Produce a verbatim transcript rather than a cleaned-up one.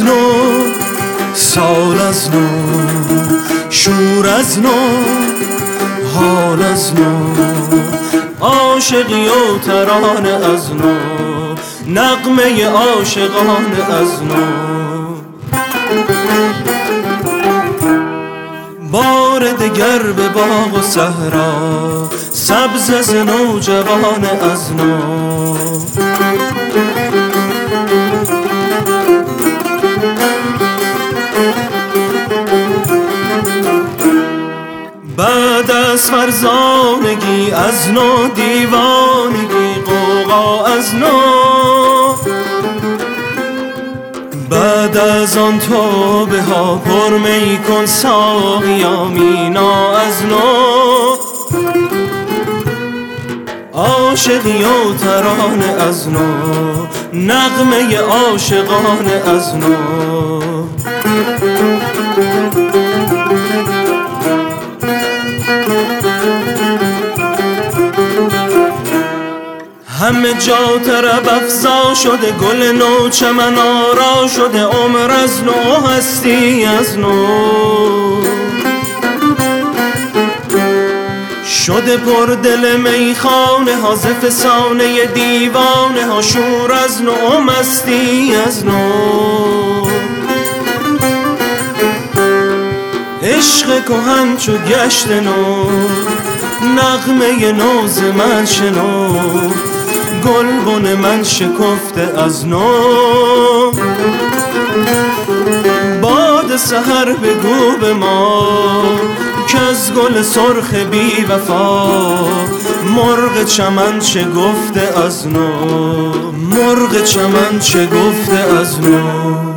نو، سال از نو، شور از نو، حال از نو، عاشقی و ترانه از نو، نغمه عاشقانه از نو. بار دگر به باغ و صحرا، سبز از نو، جوان از نو. بعد از فرزانگی از نو، دیوانگی غوغا از نو. بعد از آن توبه ها پر می کن ساقیا، مینا از نو. عاشقی و ترانه از نو، نغمه عاشقانه از نو. همه جا طرب افزا شده، گل نو چمن آرا شده، عمر از نو، هستی از نو. شده پر دل میخانه ها، ز فسانه دیوانه ها، شور از نو، مستی از نو. عشق کهن چو گشت نو، نغمه نو ز من شنو، گلبن من شکفته از نو. باد سحر بگو به ما که از گل سرخ بی وفا، مرغ چمن چه گفته از نو، مرغ چمن چه گفته از نو.